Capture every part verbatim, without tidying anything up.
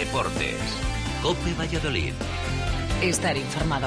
Deportes. COPE Valladolid. Estar informado.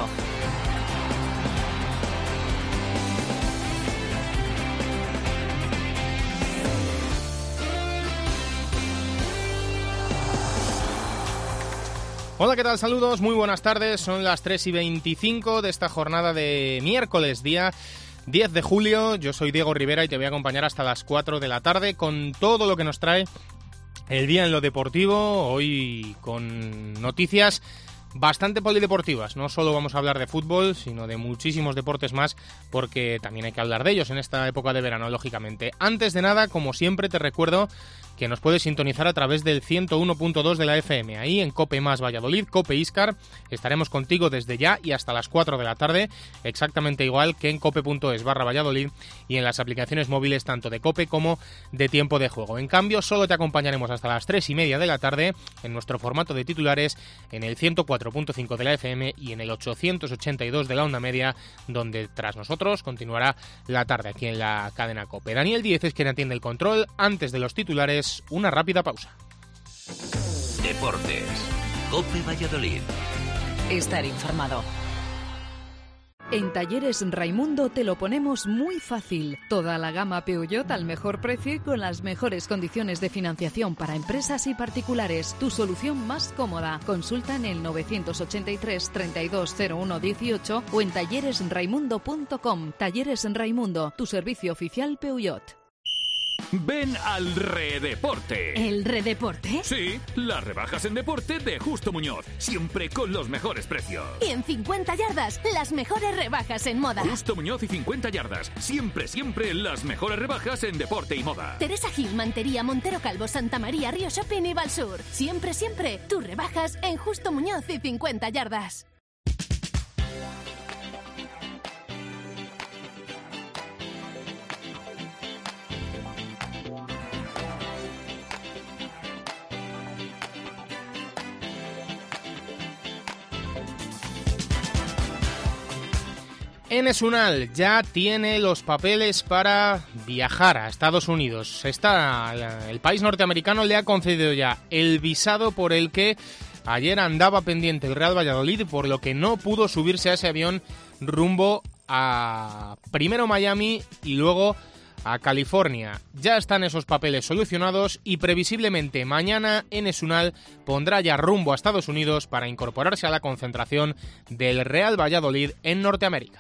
Hola, ¿qué tal? Saludos, muy buenas tardes. Son las tres y veinticinco de esta jornada de miércoles, día diez de julio. Yo soy Diego Rivera y te voy a acompañar hasta las cuatro de la tarde con todo lo que nos trae el día en lo deportivo. Hoy con noticias bastante polideportivas. No solo vamos a hablar de fútbol, sino de muchísimos deportes más, porque también hay que hablar de ellos en esta época de verano, lógicamente. Antes de nada, como siempre, te recuerdo que nos puedes sintonizar a través del ciento uno punto dos de la F M. Ahí en COPE más Valladolid, COPE Íscar, estaremos contigo desde ya y hasta las cuatro de la tarde, exactamente igual que en cope.es barra Valladolid y en las aplicaciones móviles tanto de COPE como de Tiempo de Juego. En cambio, solo te acompañaremos hasta las tres y media de la tarde en nuestro formato de titulares en el ciento cuatro punto cinco de la F M y en el ochocientos ochenta y dos de la onda media, donde tras nosotros continuará la tarde aquí en la cadena COPE. Daniel Díez es quien atiende el control. Antes de los titulares, una rápida pausa. Deportes. COPE Valladolid. Estar informado. En Talleres Raimundo te lo ponemos muy fácil. Toda la gama Peugeot al mejor precio y con las mejores condiciones de financiación para empresas y particulares. Tu solución más cómoda. Consulta en el novecientos ochenta y tres, treinta y dos, cero uno, dieciocho o en talleres raimundo punto com. Talleres Raimundo, tu servicio oficial Peugeot. Ven al Redeporte. ¿El Redeporte? Sí, las rebajas en deporte de Justo Muñoz, siempre con los mejores precios. Y en cincuenta yardas, las mejores rebajas en moda. Justo Muñoz y cincuenta yardas, siempre, siempre las mejores rebajas en deporte y moda. Teresa Gil, Mantería, Montero Calvo, Santa María, Río Shopping y Valsur. Siempre, siempre, tus rebajas en Justo Muñoz y cincuenta yardas. Enes Unal ya tiene los papeles para viajar a Estados Unidos. Está, el país norteamericano le ha concedido ya el visado por el que ayer andaba pendiente el Real Valladolid, por lo que no pudo subirse a ese avión rumbo a primero Miami y luego a California. Ya están esos papeles solucionados y previsiblemente mañana Enes Unal pondrá ya rumbo a Estados Unidos para incorporarse a la concentración del Real Valladolid en Norteamérica.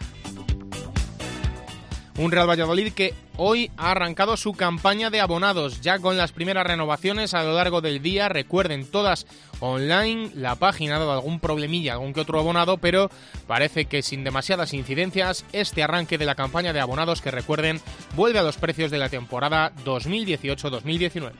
Un Real Valladolid que hoy ha arrancado su campaña de abonados, ya con las primeras renovaciones a lo largo del día. Recuerden, todas online. La página ha dado algún problemilla, algún que otro abonado, pero parece que sin demasiadas incidencias este arranque de la campaña de abonados, que recuerden, vuelve a los precios de la temporada dos mil dieciocho dos mil diecinueve.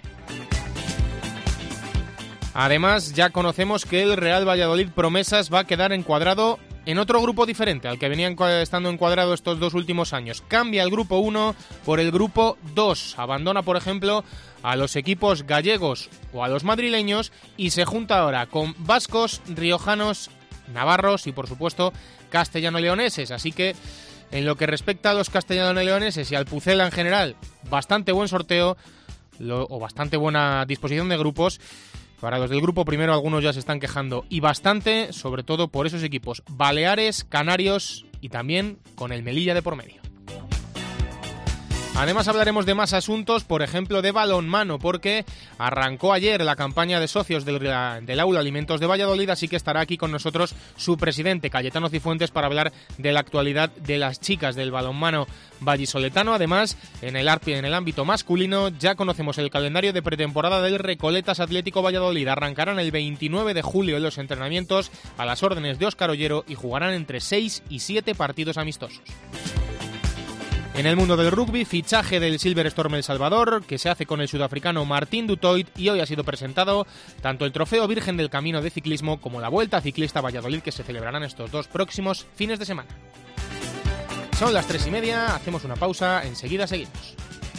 Además, ya conocemos que el Real Valladolid Promesas va a quedar encuadrado en otro grupo diferente al que venían estando encuadrado estos dos últimos años. Cambia el grupo uno por el grupo dos. Abandona, por ejemplo, a los equipos gallegos o a los madrileños y se junta ahora con vascos, riojanos, navarros y, por supuesto, castellano-leoneses. Así que, en lo que respecta a los castellano-leoneses y al Pucela en general, bastante buen sorteo lo, o bastante buena disposición de grupos. Para los del grupo primero, algunos ya se están quejando, y bastante, sobre todo por esos equipos Baleares, Canarios y también con el Melilla de por medio. Además hablaremos de más asuntos, por ejemplo de balonmano, porque arrancó ayer la campaña de socios del, del Aula Alimentos de Valladolid, así que estará aquí con nosotros su presidente, Cayetano Cifuentes, para hablar de la actualidad de las chicas del balonmano vallisoletano. Además, en el, en el ámbito masculino ya conocemos el calendario de pretemporada del Recoletas Atlético Valladolid. Arrancarán el veintinueve de julio en los entrenamientos a las órdenes de Óscar Ollero y jugarán entre seis y siete partidos amistosos. En el mundo del rugby, fichaje del Silver Storm El Salvador, que se hace con el sudafricano Martín Dutoit, y hoy ha sido presentado tanto el Trofeo Virgen del Camino de Ciclismo como la Vuelta Ciclista Valladolid, que se celebrarán estos dos próximos fines de semana. Son las tres y media, hacemos una pausa, enseguida seguimos.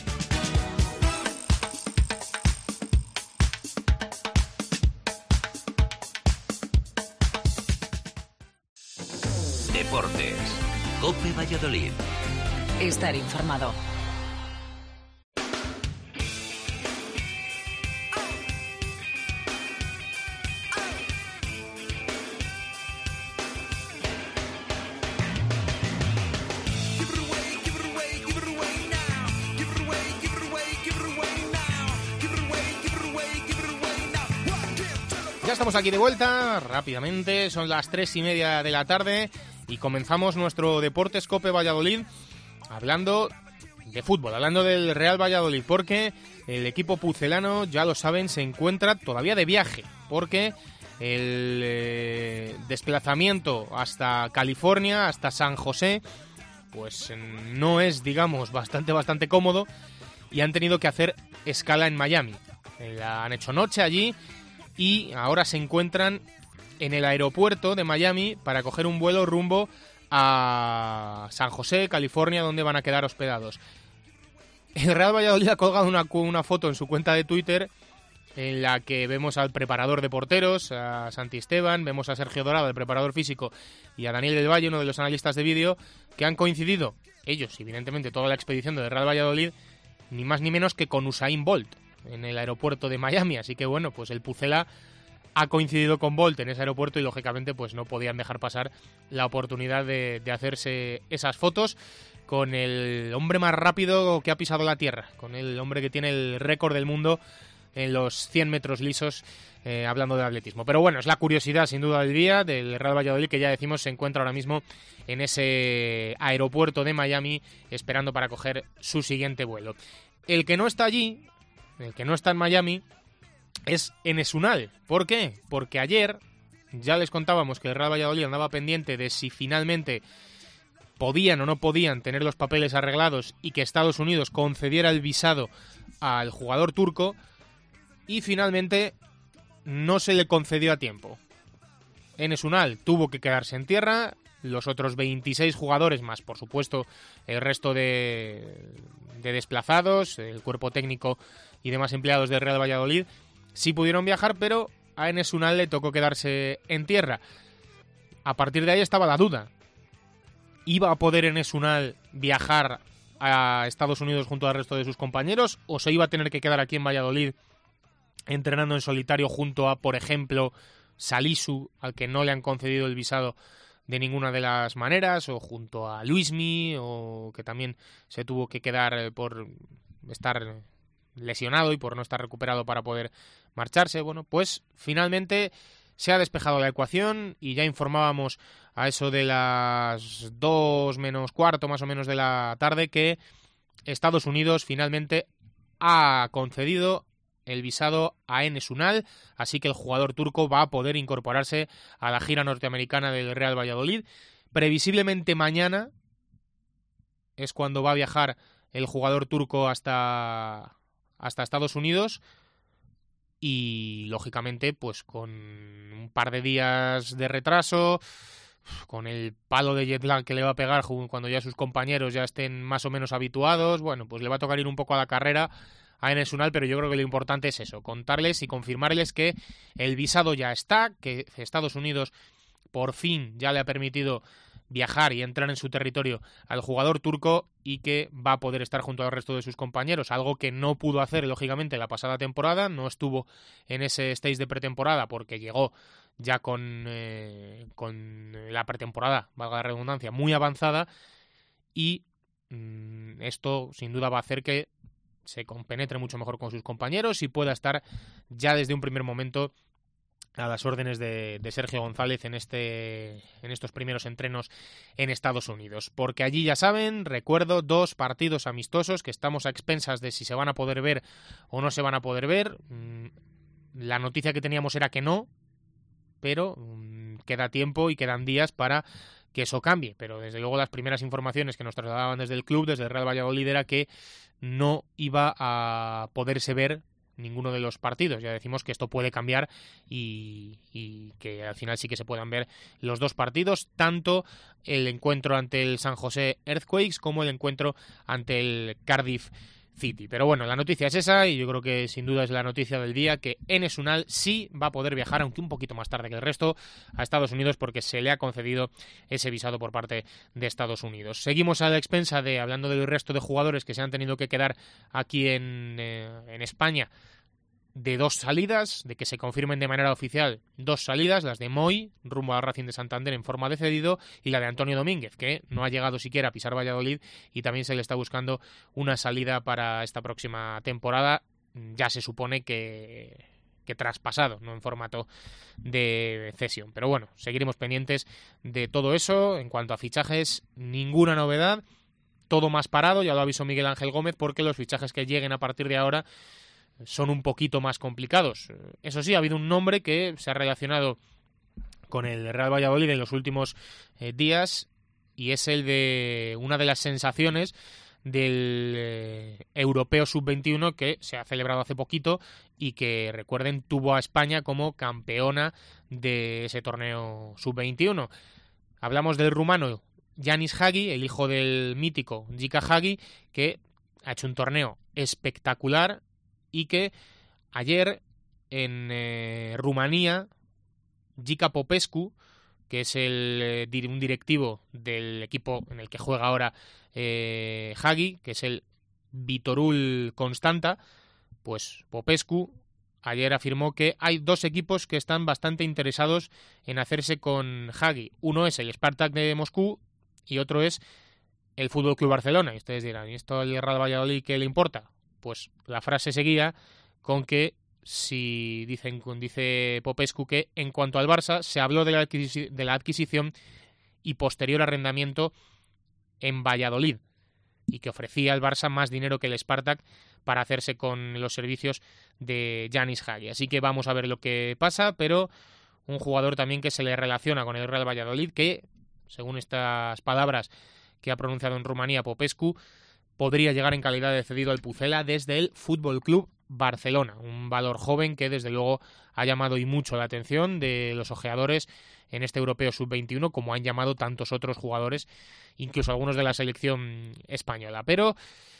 Deportes. COPE Valladolid. Estar informado. Ya estamos aquí de vuelta, rápidamente, son las tres y media de la tarde y comenzamos nuestro Deportes Cope Valladolid hablando de fútbol, hablando del Real Valladolid, porque el equipo pucelano, ya lo saben, se encuentra todavía de viaje, porque el eh, desplazamiento hasta California, hasta San José, pues no es, digamos, bastante, bastante cómodo y han tenido que hacer escala en Miami. La han hecho noche allí y ahora se encuentran en el aeropuerto de Miami para coger un vuelo rumbo a San José, California, donde van a quedar hospedados. El Real Valladolid ha colgado una, una foto en su cuenta de Twitter en la que vemos al preparador de porteros, a Santi Esteban, vemos a Sergio Dorado, el preparador físico, y a Daniel del Valle, uno de los analistas de vídeo, que han coincidido, ellos, evidentemente, toda la expedición del Real Valladolid, ni más ni menos que con Usain Bolt en el aeropuerto de Miami. Así que bueno, pues el Pucela ha coincidido con Bolt en ese aeropuerto y lógicamente pues no podían dejar pasar la oportunidad de, de hacerse esas fotos con el hombre más rápido que ha pisado la tierra, con el hombre que tiene el récord del mundo en los cien metros lisos, eh, hablando de atletismo. Pero bueno, es la curiosidad sin duda del día del Real Valladolid, que ya decimos se encuentra ahora mismo en ese aeropuerto de Miami esperando para coger su siguiente vuelo. El que no está allí, el que no está en Miami, es Enes Unal. ¿Por qué? Porque ayer ya les contábamos que el Real Valladolid andaba pendiente de si finalmente podían o no podían tener los papeles arreglados y que Estados Unidos concediera el visado al jugador turco, y finalmente no se le concedió a tiempo. Enes Unal tuvo que quedarse en tierra, los otros veintiséis jugadores más, por supuesto, el resto de, de desplazados, el cuerpo técnico y demás empleados del Real Valladolid, sí pudieron viajar, pero a Enes Unal le tocó quedarse en tierra. A partir de ahí estaba la duda. ¿Iba a poder Enes Unal viajar a Estados Unidos junto al resto de sus compañeros o se iba a tener que quedar aquí en Valladolid entrenando en solitario junto a, por ejemplo, Salisu, al que no le han concedido el visado de ninguna de las maneras, o junto a Luismi, o que también se tuvo que quedar por estar lesionado y por no estar recuperado para poder marcharse? Bueno, pues finalmente se ha despejado la ecuación y ya informábamos a eso de las dos menos cuarto más o menos de la tarde que Estados Unidos finalmente ha concedido el visado a Enes Unal, así que el jugador turco va a poder incorporarse a la gira norteamericana del Real Valladolid. Previsiblemente mañana es cuando va a viajar el jugador turco hasta, hasta Estados Unidos y, lógicamente, pues con un par de días de retraso, con el palo de jet lag que le va a pegar cuando ya sus compañeros ya estén más o menos habituados, bueno, pues le va a tocar ir un poco a la carrera a Enes Unal, pero yo creo que lo importante es eso, contarles y confirmarles que el visado ya está, que Estados Unidos por fin ya le ha permitido viajar y entrar en su territorio al jugador turco y que va a poder estar junto al resto de sus compañeros, algo que no pudo hacer lógicamente la pasada temporada, no estuvo en ese stage de pretemporada porque llegó ya con, eh, con la pretemporada, valga la redundancia, muy avanzada, y mmm, esto sin duda va a hacer que se compenetre mucho mejor con sus compañeros y pueda estar ya desde un primer momento a las órdenes de, de Sergio González en este en estos primeros entrenos en Estados Unidos. Porque allí, ya saben, recuerdo, dos partidos amistosos que estamos a expensas de si se van a poder ver o no se van a poder ver. La noticia que teníamos era que no, pero um, queda tiempo y quedan días para que eso cambie. Pero desde luego las primeras informaciones que nos trasladaban desde el club, desde el Real Valladolid, era que no iba a poderse ver ninguno de los partidos. Ya decimos que esto puede cambiar y, y que al final sí que se puedan ver los dos partidos, tanto el encuentro ante el San José Earthquakes como el encuentro ante el Cardiff City. Pero bueno, la noticia es esa y yo creo que sin duda es la noticia del día, que Enes Unal sí va a poder viajar, aunque un poquito más tarde que el resto, a Estados Unidos porque se le ha concedido ese visado por parte de Estados Unidos. Seguimos a la expensa de, hablando del resto de jugadores que se han tenido que quedar aquí en, eh, en España, de dos salidas, de que se confirmen de manera oficial dos salidas, las de Moy, rumbo al Racing de Santander en forma de cedido, y la de Antonio Domínguez, que no ha llegado siquiera a pisar Valladolid y también se le está buscando una salida para esta próxima temporada. Ya se supone que que traspasado, no en formato de cesión. Pero bueno, seguiremos pendientes de todo eso. En cuanto a fichajes, ninguna novedad, todo más parado, ya lo avisó Miguel Ángel Gómez, porque los fichajes que lleguen a partir de ahora son un poquito más complicados. Eso sí, ha habido un nombre que se ha relacionado con el Real Valladolid en los últimos eh, días, y es el de una de las sensaciones del eh, Europeo sub veintiuno que se ha celebrado hace poquito y que, recuerden, tuvo a España como campeona de ese torneo sub veintiuno. Hablamos del rumano Yanis Hagi, el hijo del mítico Jika Hagi, que ha hecho un torneo espectacular y que ayer en eh, Rumanía, Jika Popescu, que es el, eh, un directivo del equipo en el que juega ahora eh, Hagi, que es el Viitorul Constanta, pues Popescu ayer afirmó que hay dos equipos que están bastante interesados en hacerse con Hagi. Uno es el Spartak de Moscú y otro es el Fútbol Club Barcelona. Y ustedes dirán, ¿y esto al Real Valladolid qué le importa? Pues la frase seguía con que si dicen, dice Popescu que en cuanto al Barça se habló de la, adquisi- de la adquisición y posterior arrendamiento en Valladolid, y que ofrecía al Barça más dinero que el Spartak para hacerse con los servicios de Yanis Hagi. Así que vamos a ver lo que pasa, pero un jugador también que se le relaciona con el Real Valladolid, que, según estas palabras que ha pronunciado en Rumanía Popescu, podría llegar en calidad de cedido al Pucela desde el Fútbol Club Barcelona, un valor joven que desde luego ha llamado y mucho la atención de los ojeadores en este Europeo sub veintiuno, como han llamado tantos otros jugadores, incluso algunos de la selección española. Pero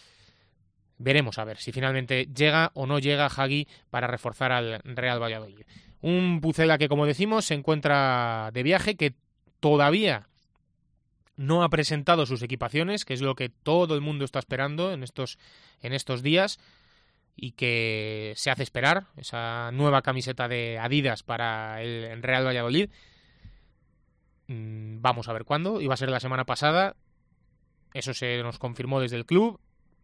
veremos a ver si finalmente llega o no llega Hagi para reforzar al Real Valladolid. Un Pucela que, como decimos, se encuentra de viaje, que todavía no ha presentado sus equipaciones, que es lo que todo el mundo está esperando en estos, en estos días, y que se hace esperar, esa nueva camiseta de Adidas para el Real Valladolid. Vamos a ver cuándo, iba a ser la semana pasada, eso se nos confirmó desde el club.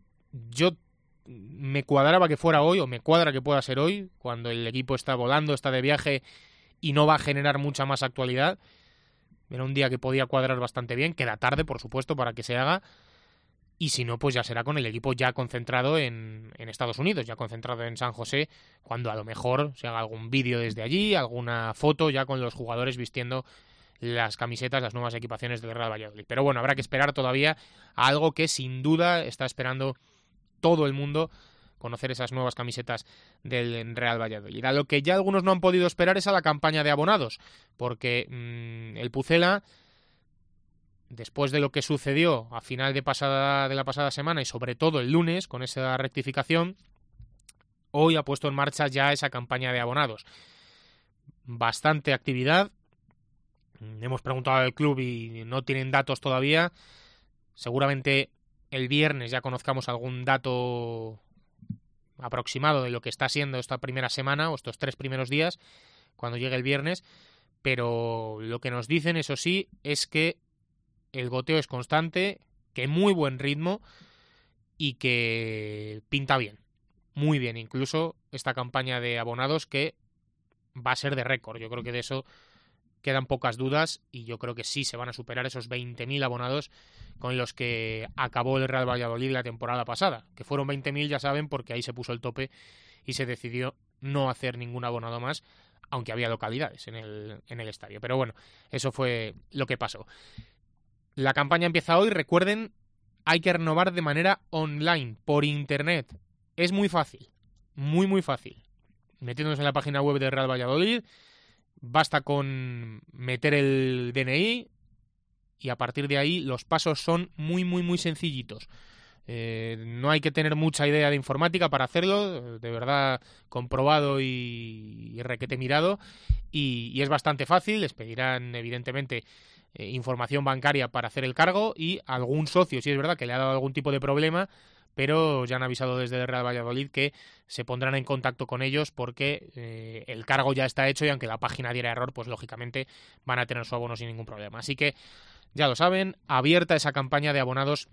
Yo me cuadraba que fuera hoy, o me cuadra que pueda ser hoy, cuando el equipo está volando, está de viaje y no va a generar mucha más actualidad. Era un día que podía cuadrar bastante bien, queda tarde, por supuesto, para que se haga, y si no, pues ya será con el equipo ya concentrado en, en Estados Unidos, ya concentrado en San José, cuando a lo mejor se haga algún vídeo desde allí, alguna foto ya con los jugadores vistiendo las camisetas, las nuevas equipaciones del Real Valladolid. Pero bueno, habrá que esperar todavía a algo que sin duda está esperando todo el mundo, conocer esas nuevas camisetas del Real Valladolid. A lo que ya algunos no han podido esperar es a la campaña de abonados, porque mmm, el Pucela, después de lo que sucedió a final de, pasada, de la pasada semana y sobre todo el lunes con esa rectificación, hoy ha puesto en marcha ya esa campaña de abonados. Bastante actividad. Hemos preguntado al club y no tienen datos todavía. Seguramente el viernes ya conozcamos algún dato aproximado de lo que está siendo esta primera semana o estos tres primeros días cuando llegue el viernes, pero lo que nos dicen, eso sí, es que el goteo es constante, que muy buen ritmo y que pinta bien, muy bien, incluso esta campaña de abonados que va a ser de récord. Yo creo que de eso quedan pocas dudas y yo creo que sí se van a superar esos veinte mil abonados con los que acabó el Real Valladolid la temporada pasada, que fueron veinte mil, ya saben, porque ahí se puso el tope y se decidió no hacer ningún abonado más, aunque había localidades en el, en el estadio. Pero bueno, eso fue lo que pasó. La campaña empieza hoy, recuerden, hay que renovar de manera online, por internet. Es muy fácil, muy muy fácil. Metiéndonos en la página web del Real Valladolid, basta con meter el D N I y a partir de ahí los pasos son muy muy muy sencillitos. Eh, no hay que tener mucha idea de informática para hacerlo, de verdad comprobado y, y requete mirado, y, y es bastante fácil. Les pedirán evidentemente eh, información bancaria para hacer el cargo y algún socio, si es verdad que le ha dado algún tipo de problema, pero ya han avisado desde el Real Valladolid que se pondrán en contacto con ellos porque eh, el cargo ya está hecho y aunque la página diera error, pues lógicamente van a tener su abono sin ningún problema. Así que ya lo saben, abierta esa campaña de abonados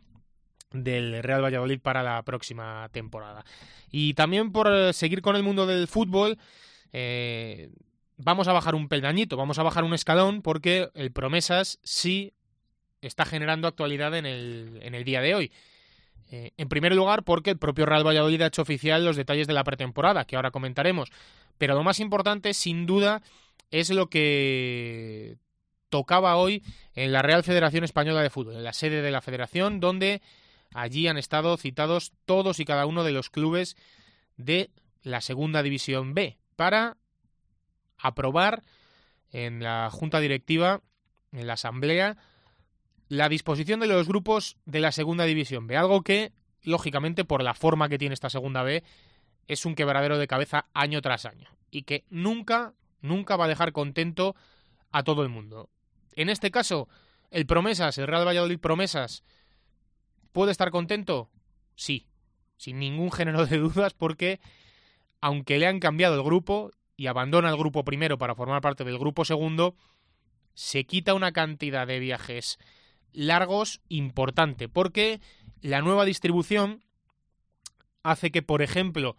del Real Valladolid para la próxima temporada. Y también por seguir con el mundo del fútbol, eh, vamos a bajar un peldañito, vamos a bajar un escalón, porque el Promesas sí está generando actualidad en el, en el día de hoy. Eh, en primer lugar, porque el propio Real Valladolid ha hecho oficial los detalles de la pretemporada, que ahora comentaremos. Pero lo más importante, sin duda, es lo que tocaba hoy en la Real Federación Española de Fútbol, en la sede de la Federación, donde allí han estado citados todos y cada uno de los clubes de la Segunda División B para aprobar en la Junta Directiva, en la Asamblea, la disposición de los grupos de la Segunda División B, algo que, lógicamente, por la forma que tiene esta Segunda B, es un quebradero de cabeza año tras año, y que nunca, nunca va a dejar contento a todo el mundo. En este caso, el Promesas, el Real Valladolid Promesas, ¿puede estar contento? Sí, sin ningún género de dudas, porque aunque le han cambiado el grupo y abandona el grupo primero para formar parte del grupo segundo, se quita una cantidad de viajes largos importante, porque la nueva distribución hace que, por ejemplo,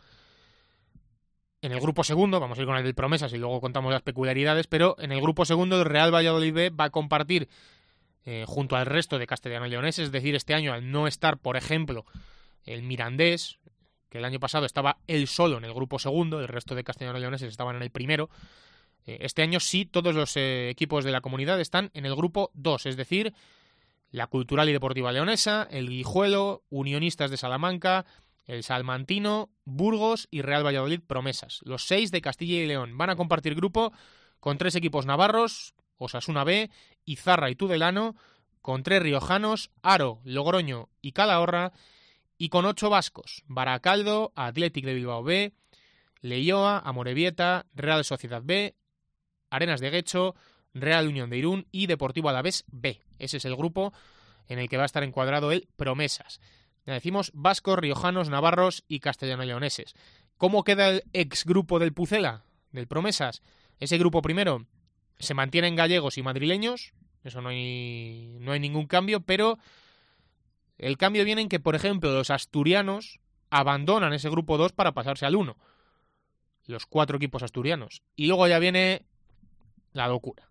en el grupo segundo, vamos a ir con el del Promesas y luego contamos las peculiaridades, pero en el grupo segundo el Real Valladolid B va a compartir eh, junto al resto de castellano-leoneses, es decir, este año al no estar, por ejemplo, el Mirandés, que el año pasado estaba él solo en el grupo segundo, el resto de castellano-leoneses estaban en el primero, eh, este año sí todos los eh, equipos de la comunidad están en el grupo dos, es decir, la Cultural y Deportiva Leonesa, el Guijuelo, Unionistas de Salamanca, el Salmantino, Burgos y Real Valladolid Promesas. Los seis de Castilla y León van a compartir grupo con tres equipos navarros, Osasuna B, Izarra y Tudelano, con tres riojanos, Aro, Logroño y Calahorra, y con ocho vascos, Baracaldo, Athletic de Bilbao B, Leioa, Amorebieta, Real Sociedad B, Arenas de Guecho, Real Unión de Irún y Deportivo Alavés B. Ese es el grupo en el que va a estar encuadrado el Promesas. Ya decimos vascos, riojanos, navarros y castellano-leoneses. ¿Cómo queda el exgrupo del Pucela, del Promesas? Ese grupo primero se mantienen gallegos y madrileños, eso no hay, no hay ningún cambio, pero el cambio viene en que, por ejemplo, los asturianos abandonan ese grupo dos para pasarse al uno. Los cuatro equipos asturianos. Y luego ya viene la locura.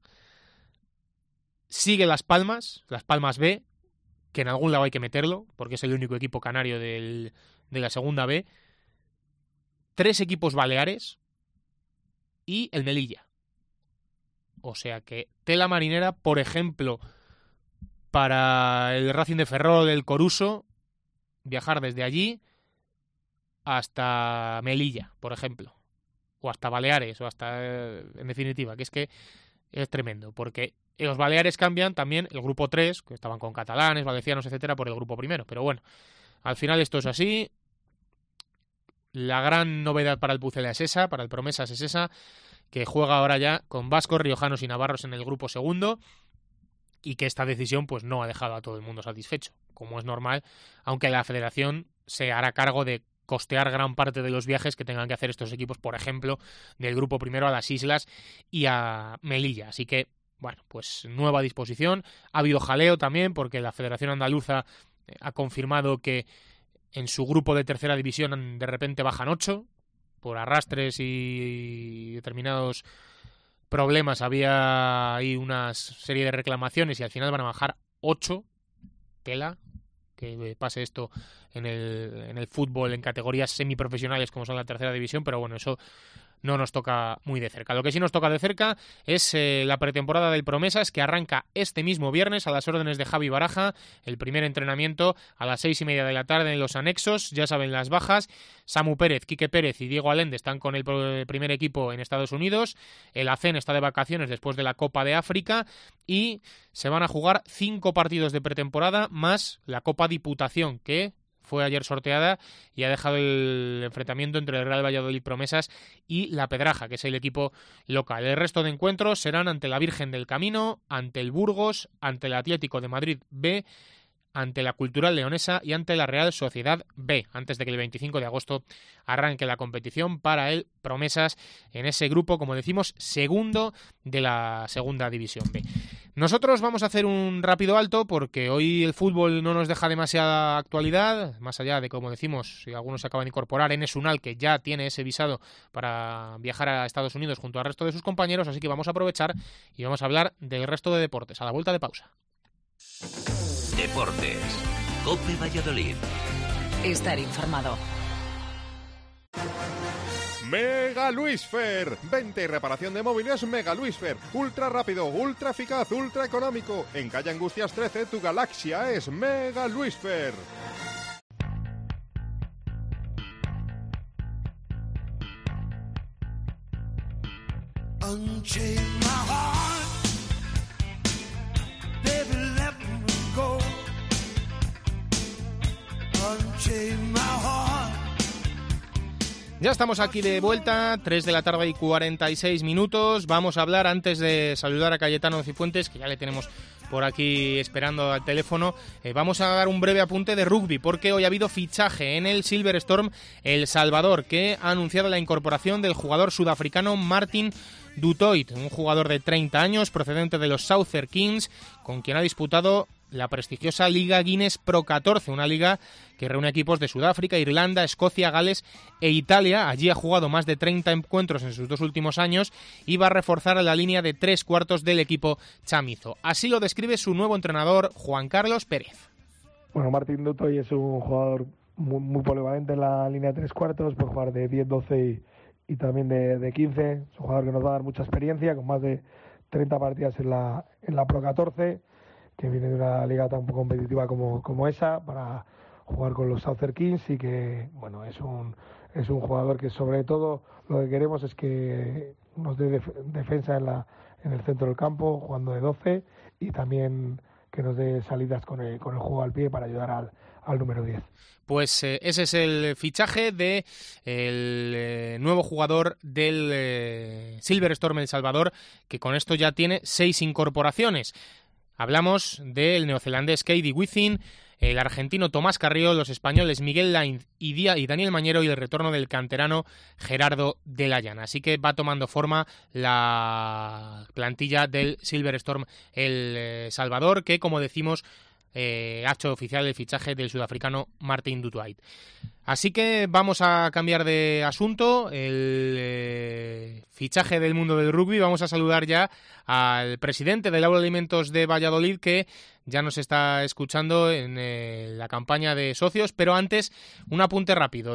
Sigue Las Palmas, Las Palmas B, que en algún lado hay que meterlo, porque es el único equipo canario del, de la Segunda B. Tres equipos baleares y el Melilla. O sea que tela marinera, por ejemplo, para el Racing de Ferrol, el Coruso, viajar desde allí hasta Melilla, por ejemplo. O hasta Baleares, o hasta, en definitiva, que es que es tremendo, porque los Baleares cambian también el grupo tres, que estaban con catalanes, valencianos, etcétera, por el grupo primero. Pero bueno, al final esto es así. La gran novedad para el Pucela es esa, para el Promesas es esa, que juega ahora ya con vascos, riojanos y navarros en el grupo segundo, y que esta decisión pues no ha dejado a todo el mundo satisfecho, como es normal, aunque la federación se hará cargo de costear gran parte de los viajes que tengan que hacer estos equipos, por ejemplo, del grupo primero a las Islas y a Melilla. Así que, bueno, pues nueva disposición. Ha habido jaleo también porque la Federación Andaluza ha confirmado que en su grupo de tercera división de repente bajan ocho por arrastres y determinados problemas. Había ahí una serie de reclamaciones y al final van a bajar ocho. Tela que pase esto en el, en el fútbol en categorías semiprofesionales como son la tercera división, pero bueno, eso no nos toca muy de cerca. Lo que sí nos toca de cerca es eh, la pretemporada del Promesas, que arranca este mismo viernes a las órdenes de Javi Baraja. El primer entrenamiento a las seis y media de la tarde en los anexos. Ya saben las bajas. Samu Pérez, Quique Pérez y Diego Allende están con el primer equipo en Estados Unidos. El A C E N está de vacaciones después de la Copa de África y se van a jugar cinco partidos de pretemporada más la Copa Diputación, que fue ayer sorteada y ha dejado el enfrentamiento entre el Real Valladolid Promesas y la Pedraja, que es el equipo local. El resto de encuentros serán ante la Virgen del Camino, ante el Burgos, ante el Atlético de Madrid B, ante la Cultural Leonesa y ante la Real Sociedad B, antes de que el veinticinco de agosto arranque la competición para el Promesas en ese grupo, como decimos, segundo de la Segunda División B. Nosotros vamos a hacer un rápido alto porque hoy el fútbol no nos deja demasiada actualidad, más allá de, como decimos, si algunos se acaban de incorporar, Enes Unal, que ya tiene ese visado para viajar a Estados Unidos junto al resto de sus compañeros, así que vamos a aprovechar y vamos a hablar del resto de deportes, a la vuelta de pausa. Deportes. COPE Valladolid. Estar informado. Mega Luisfer, venta y reparación de móviles Mega Luisfer, ultra rápido, ultra eficaz, ultra económico. En calle Angustias trece, tu galaxia es Mega Luisfer. Unchain my heart, baby, let me go. Unchain my heart. Ya estamos aquí de vuelta, tres de la tarde y cuarenta y seis minutos. Vamos a hablar, antes de saludar a Cayetano Cifuentes, que ya le tenemos por aquí esperando al teléfono, eh, vamos a dar un breve apunte de rugby, porque hoy ha habido fichaje en el Silver Storm El Salvador, que ha anunciado la incorporación del jugador sudafricano Martin du Toit, un jugador de treinta años procedente de los Southern Kings, con quien ha disputado la prestigiosa Liga Guinness Pro catorce, una liga que reúne equipos de Sudáfrica, Irlanda, Escocia, Gales e Italia. Allí ha jugado más de treinta encuentros en sus dos últimos años y va a reforzar la línea de tres cuartos del equipo chamizo. Así lo describe su nuevo entrenador, Juan Carlos Pérez. Bueno, Martin du Toit es un jugador muy, muy polivalente en la línea de tres cuartos, puede jugar de diez, doce y, y también de, de quince. Es un jugador que nos va a dar mucha experiencia, con más de treinta partidas en la, en la Pro catorce, que viene de una liga tan competitiva como, como esa, para jugar con los Southern Kings, y que, bueno, es un es un jugador que sobre todo lo que queremos es que nos dé def- defensa en la en el centro del campo, jugando de doce, y también que nos dé salidas con el, con el juego al pie para ayudar al, al número diez. Pues eh, ese es el fichaje de el eh, nuevo jugador del eh, Silver Storm El Salvador, que con esto ya tiene seis incorporaciones. Hablamos del neozelandés Katie Within, el argentino Tomás Carrillo, los españoles Miguel Lainz y, Día, y Daniel Mañero, y el retorno del canterano Gerardo de la Llana. Así que va tomando forma la plantilla del Silver Storm El eh, Salvador, que, como decimos, eh, ha hecho oficial el fichaje del sudafricano Martin du Toit. Así que vamos a cambiar de asunto, el eh, fichaje del mundo del rugby. Vamos a saludar ya al presidente del Aula de Alimentos de Valladolid, que ya nos está escuchando en eh, la campaña de socios, pero antes un apunte rápido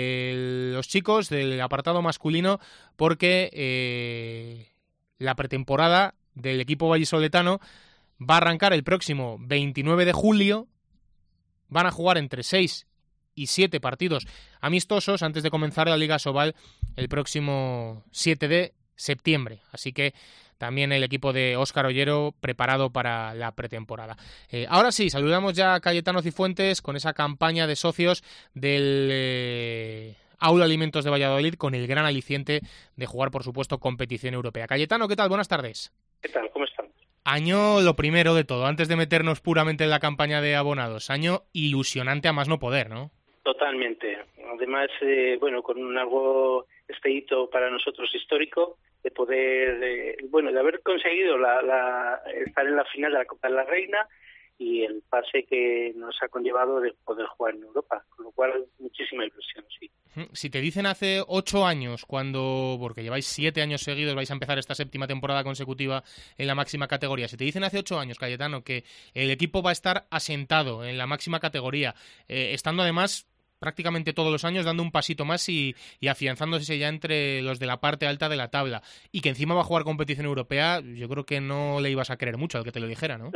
de los chicos del apartado masculino, porque eh, la pretemporada del equipo vallisoletano va a arrancar el próximo veintinueve de julio, van a jugar entre seis y siete partidos amistosos antes de comenzar la Liga Sobal el próximo siete de septiembre. Así que también el equipo de Óscar Ollero preparado para la pretemporada. Eh, ahora sí, saludamos ya a Cayetano Cifuentes con esa campaña de socios del eh, Aula Alimentos de Valladolid, con el gran aliciente de jugar, por supuesto, competición europea. Cayetano, ¿qué tal? Buenas tardes. ¿Qué tal? ¿Cómo están? Año, lo primero de todo, antes de meternos puramente en la campaña de abonados, año ilusionante a más no poder, ¿no? Totalmente. Además, eh, bueno, con un algo, este hito para nosotros histórico, de poder, eh, bueno, de haber conseguido la, la, estar en la final de la Copa de la Reina y el pase que nos ha conllevado de poder jugar en Europa, con lo cual muchísima ilusión, sí. Si te dicen hace ocho años, cuando, porque lleváis siete años seguidos, vais a empezar esta séptima temporada consecutiva en la máxima categoría, si te dicen hace ocho años, Cayetano, que el equipo va a estar asentado en la máxima categoría, eh, estando además prácticamente todos los años dando un pasito más y, y afianzándose ya entre los de la parte alta de la tabla, y que encima va a jugar competición europea, yo creo que no le ibas a creer mucho al que te lo dijera, ¿no?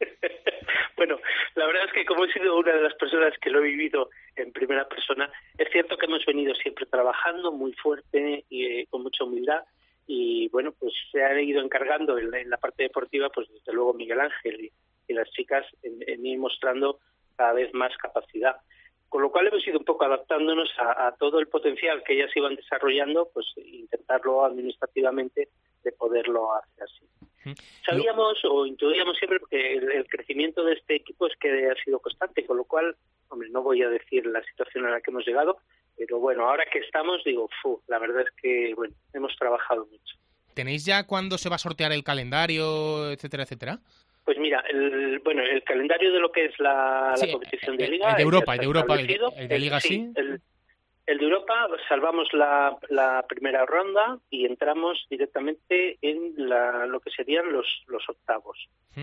Bueno, la verdad es que como he sido una de las personas que lo he vivido en primera persona, es cierto que hemos venido siempre trabajando muy fuerte y eh, con mucha humildad, y bueno, pues se han ido encargando en la, en la parte deportiva, pues desde luego Miguel Ángel y, y las chicas en, en ir mostrando cada vez más capacidad. Con lo cual hemos ido un poco adaptándonos a, a todo el potencial que ellas iban desarrollando, pues intentarlo administrativamente de poderlo hacer así. Sabíamos o intuíamos siempre que el, el crecimiento de este equipo es que ha sido constante, con lo cual, hombre, no voy a decir la situación a la que hemos llegado, pero bueno, ahora que estamos, digo, fu, la verdad es que, bueno, hemos trabajado mucho. ¿tenéis ya cuándo se va a sortear el calendario, etcétera, etcétera? Pues mira, el, bueno, el calendario de lo que es la, sí, la competición de el, Liga... El de Europa, el de Europa, el de, el de Liga el, sí. sí el, el de Europa, salvamos la, la primera ronda y entramos directamente en la, lo que serían los, los octavos. ¿Mm?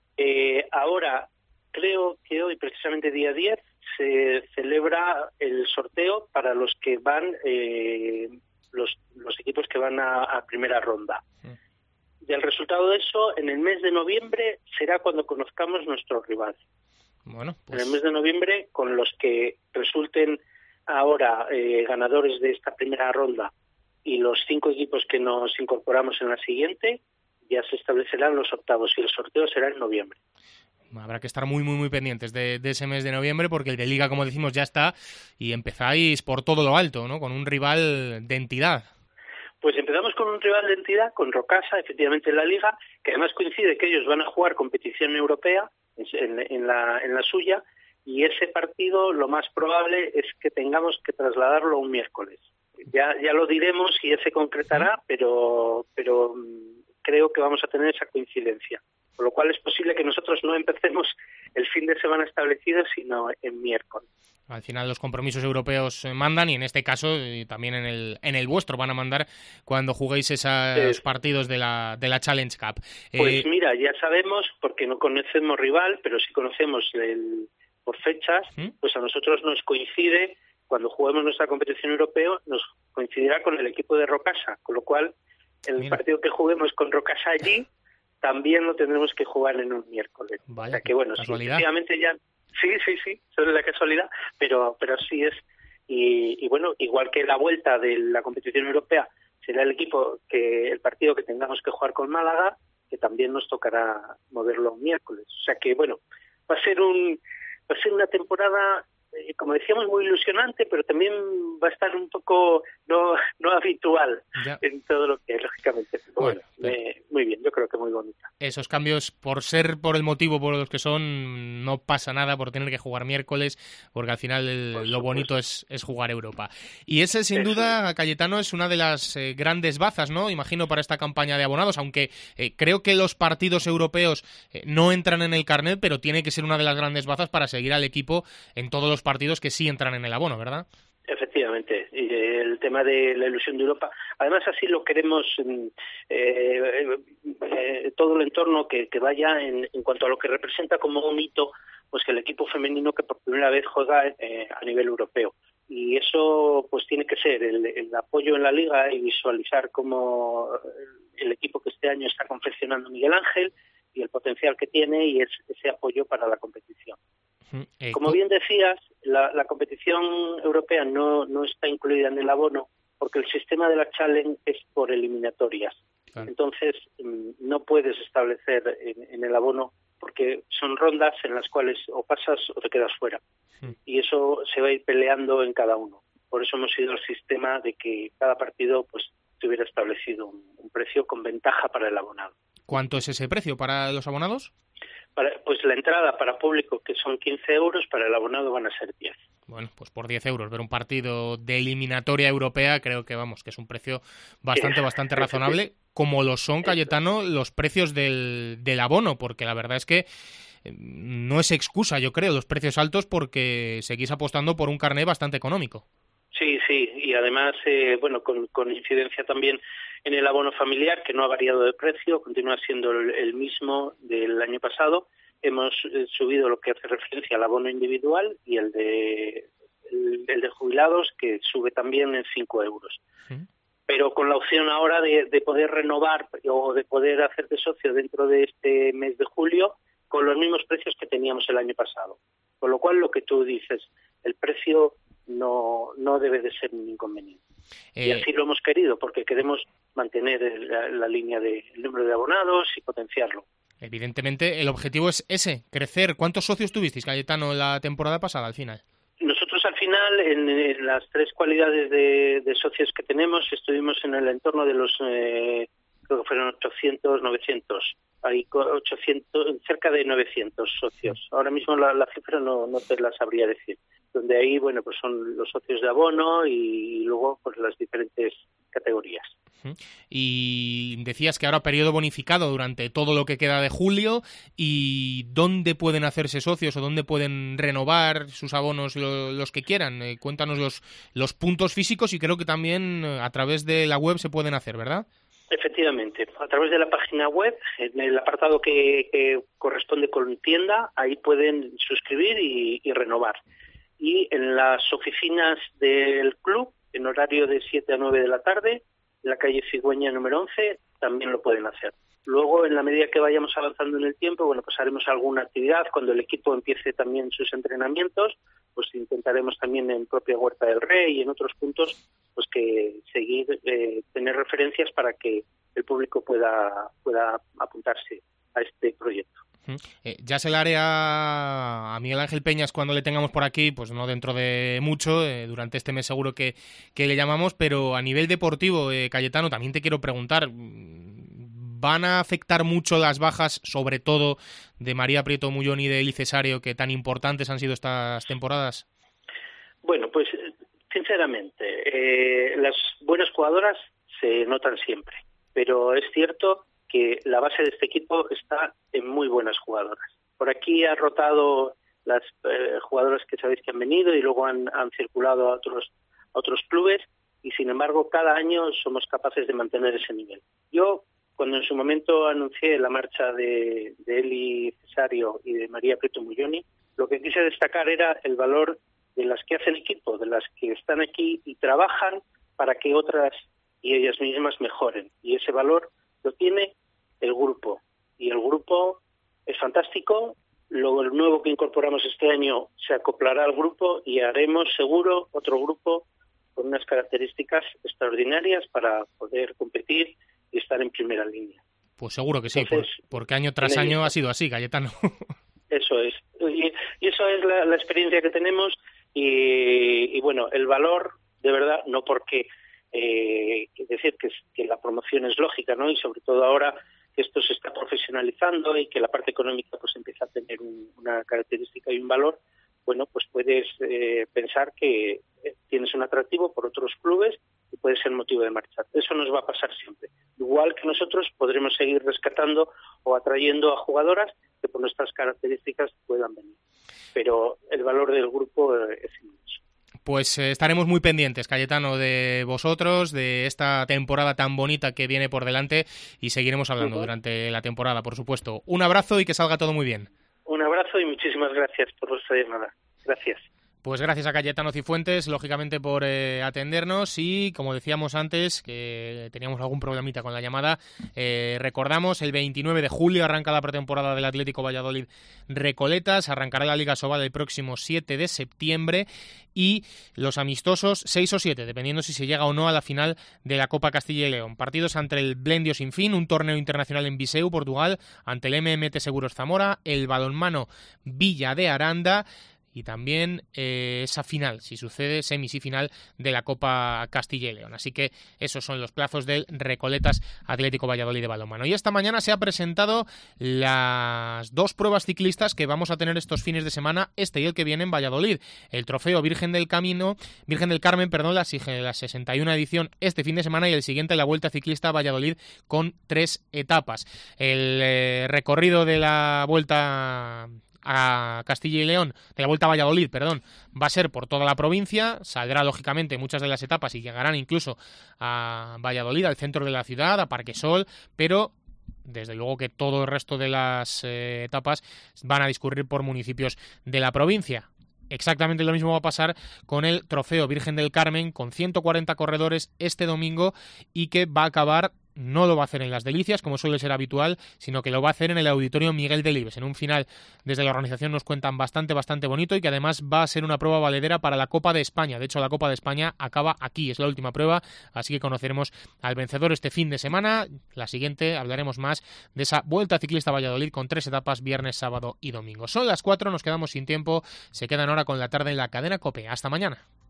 Eh, ahora, creo que hoy, precisamente día diez, se celebra el sorteo para los que van, eh, los, los equipos que van a, a primera ronda. ¿Mm? Del resultado de eso, en el mes de noviembre será cuando conozcamos nuestro rival. Bueno, pues... En el mes de noviembre, con los que resulten ahora eh, ganadores de esta primera ronda y los cinco equipos que nos incorporamos en la siguiente, ya se establecerán los octavos y el sorteo será en noviembre. Habrá que estar muy, muy, muy pendientes de, de ese mes de noviembre porque el de Liga, como decimos, ya está y empezáis por todo lo alto, ¿no? Con un rival de entidad. Pues empezamos con un rival de entidad, con Rocasa, efectivamente en la Liga, que además coincide que ellos van a jugar competición europea en, en, la, en la suya, y ese partido lo más probable es que tengamos que trasladarlo un miércoles. Ya, ya lo diremos y ya se concretará, pero, pero creo que vamos a tener esa coincidencia. Por lo cual es posible que nosotros no empecemos el fin de semana establecido, sino en miércoles. Al final los compromisos europeos mandan y en este caso y también en el en el vuestro van a mandar cuando juguéis esos eh, partidos de la de la Challenge Cup. Pues eh, mira, ya sabemos, porque no conocemos rival, pero sí conocemos el, por fechas, ¿Mm? Pues a nosotros nos coincide, cuando juguemos nuestra competición europea, nos coincidirá con el equipo de Rocasa, con lo cual el mira. partido que juguemos con Rocasa allí también lo tendremos que jugar en un miércoles. Vaya, o sea que bueno, sí, efectivamente ya... Sí, sí, sí, eso es la casualidad, pero pero sí es. Y, y bueno, igual que la vuelta de la competición europea será el equipo, que el partido que tengamos que jugar con Málaga, que también nos tocará moverlo un miércoles. O sea que bueno, va a ser un va a ser una temporada, eh, como decíamos, muy ilusionante, pero también va a estar un poco no no habitual ya. En todo lo que es, lógicamente. Pero bueno, bueno eh, muy bien, yo creo que muy bonita. Esos cambios, por ser por el motivo por los que son, no pasa nada por tener que jugar miércoles, porque al final el, lo bonito es, es jugar Europa. Y ese, sin Eso. duda, Cayetano, es una de las eh, grandes bazas, ¿no? Imagino para esta campaña de abonados, aunque eh, creo que los partidos europeos eh, no entran en el carnet, pero tiene que ser una de las grandes bazas para seguir al equipo en todos los partidos que sí entran en el abono, ¿verdad? Efectivamente, y el tema de la ilusión de Europa, además así lo queremos, eh, eh, todo el entorno que, que vaya en, en cuanto a lo que representa como un hito, pues que el equipo femenino que por primera vez juega eh, a nivel europeo. Y eso pues tiene que ser el, el apoyo en la Liga y visualizar cómo el equipo que este año está confeccionando Miguel Ángel y el potencial que tiene y es, ese apoyo para la competición. Como bien decías, la, la competición europea no, no está incluida en el abono porque el sistema de la Challenge es por eliminatorias. Claro. Entonces, no puedes establecer en, en el abono porque son rondas en las cuales o pasas o te quedas fuera. Sí. Y eso se va a ir peleando en cada uno. Por eso hemos ido al sistema de que cada partido pues tuviera establecido un, un precio con ventaja para el abonado. ¿Cuánto es ese precio para los abonados? Para, pues la entrada para público, que son quince euros, para el abonado van a ser diez. Bueno, pues por diez euros ver un partido de eliminatoria europea, creo que vamos, que es un precio bastante, bastante razonable, como lo son, Cayetano, los precios del, del abono, porque la verdad es que no es excusa, yo creo, los precios altos, porque seguís apostando por un carné bastante económico. Sí, sí, y además, eh, bueno, con, con incidencia también en el abono familiar, que no ha variado de precio, continúa siendo el, el mismo del año pasado. Hemos eh, subido lo que hace referencia al abono individual y el de el, el de jubilados, que sube también en cinco euros. ¿Sí? Pero con la opción ahora de, de poder renovar o de poder hacerte socio dentro de este mes de julio con los mismos precios que teníamos el año pasado. Con lo cual, lo que tú dices, el precio no no debe de ser un inconveniente. Eh, y así lo hemos querido, porque queremos mantener el, la, la línea del de, número de abonados y potenciarlo. Evidentemente, el objetivo es ese, crecer. ¿Cuántos socios tuvisteis, Cayetano, la temporada pasada, al final? Nosotros, al final, en, en las tres cualidades de, de socios que tenemos, estuvimos en el entorno de los, eh, creo que fueron ochocientos, novecientos. Hay ochocientos, cerca de novecientos socios. Ahora mismo la, la cifra no, no te la sabría decir. donde ahí, bueno, pues son los socios de abono y, y luego pues las diferentes categorías. Y decías que ahora periodo bonificado durante todo lo que queda de julio, y ¿dónde pueden hacerse socios o dónde pueden renovar sus abonos lo, los que quieran? Eh, cuéntanos los, los puntos físicos, y creo que también a través de la web se pueden hacer, ¿verdad? Efectivamente, a través de la página web, en el apartado que, que corresponde con tienda, ahí pueden suscribir y, y renovar. Y en las oficinas del club, en horario de siete a nueve de la tarde, en la calle Cigüeña número once, también lo pueden hacer. Luego, en la medida que vayamos avanzando en el tiempo, bueno, pues haremos alguna actividad. Cuando el equipo empiece también sus entrenamientos, pues intentaremos también en propia Huerta del Rey y en otros puntos, pues que seguir, eh, tener referencias para que el público pueda, pueda apuntarse a este proyecto. Eh, ya se le haré a, a Miguel Ángel Peñas cuando le tengamos por aquí, pues no dentro de mucho, eh, durante este mes seguro que, que le llamamos, pero a nivel deportivo, eh, Cayetano, también te quiero preguntar, ¿van a afectar mucho las bajas, sobre todo de María Prieto Mullón y de Eli Cesario, que tan importantes han sido estas temporadas? Bueno, pues sinceramente, eh, las buenas jugadoras se notan siempre, pero es cierto que la base de este equipo está en muy buenas jugadoras. Por aquí ha rotado las eh, jugadoras que sabéis que han venido y luego han, han circulado a otros, a otros clubes, y sin embargo cada año somos capaces de mantener ese nivel. Yo, cuando en su momento anuncié la marcha de, de Eli Cesario y de María Prieto Mulloni, lo que quise destacar era el valor de las que hacen equipo, de las que están aquí y trabajan para que otras y ellas mismas mejoren. Y ese valor lo tiene el grupo, y el grupo es fantástico. Luego el nuevo que incorporamos este año se acoplará al grupo y haremos seguro otro grupo con unas características extraordinarias para poder competir y estar en primera línea. Pues seguro que sí, Entonces, por, porque año tras año ha sido así, Cayetano. Eso es, y, y eso es la, la experiencia que tenemos, y, y bueno, el valor, de verdad, no porque eh, decir que, que la promoción es lógica, ¿no? Y sobre todo ahora que esto se está profesionalizando y que la parte económica pues empieza a tener un, una característica y un valor, bueno, pues puedes eh, pensar que tienes un atractivo por otros clubes y puede ser motivo de marchar. Eso nos va a pasar siempre. Igual que nosotros podremos seguir rescatando o atrayendo a jugadoras que por nuestras características puedan venir. Pero el valor del grupo eh, es inmenso. Pues eh, estaremos muy pendientes, Cayetano, de vosotros, de esta temporada tan bonita que viene por delante, y seguiremos hablando uh-huh. durante la temporada, por supuesto. Un abrazo y que salga todo muy bien. Un abrazo y muchísimas gracias por vuestra llamada. Gracias. Pues gracias a Cayetano Cifuentes, lógicamente, por eh, atendernos, y como decíamos antes, que teníamos algún problemita con la llamada, eh, recordamos, el veintinueve de julio arranca la pretemporada del Atlético Valladolid Recoletas, arrancará la Liga Sobal el próximo siete de septiembre, y los amistosos seis o siete, dependiendo si se llega o no a la final de la Copa Castilla y León. Partidos ante el Blendio Sinfín, un torneo internacional en Viseu, Portugal, ante el M M T Seguros Zamora, el balonmano Villa de Aranda, y también eh, esa final, si sucede, semis y final de la Copa Castilla y León. Así que esos son los plazos del Recoletas Atlético Valladolid de balonmano. Y esta mañana se ha presentado las dos pruebas ciclistas que vamos a tener estos fines de semana, este y el que viene en Valladolid. El trofeo Virgen del Camino, Virgen del Carmen, perdón, la, la sesenta y una edición este fin de semana, y el siguiente la Vuelta Ciclista a Valladolid con tres etapas. El eh, recorrido de la Vuelta a Castilla y León, de la Vuelta a Valladolid, perdón, va a ser por toda la provincia, saldrá lógicamente muchas de las etapas y llegarán incluso a Valladolid, al centro de la ciudad, a Parquesol, pero desde luego que todo el resto de las eh, etapas van a discurrir por municipios de la provincia. Exactamente lo mismo va a pasar con el Trofeo Virgen del Carmen, con ciento cuarenta corredores este domingo, y que va a acabar, no lo va a hacer en Las Delicias, como suele ser habitual, sino que lo va a hacer en el Auditorio Miguel Delibes, en un final, desde la organización nos cuentan, bastante, bastante bonito, y que además va a ser una prueba valedera para la Copa de España. De hecho, la Copa de España acaba aquí, es la última prueba, así que conoceremos al vencedor este fin de semana. La siguiente hablaremos más de esa Vuelta Ciclista a Valladolid con tres etapas, viernes, sábado y domingo. Son las cuatro, nos quedamos sin tiempo, se quedan ahora con la tarde en la cadena COPE. Hasta mañana.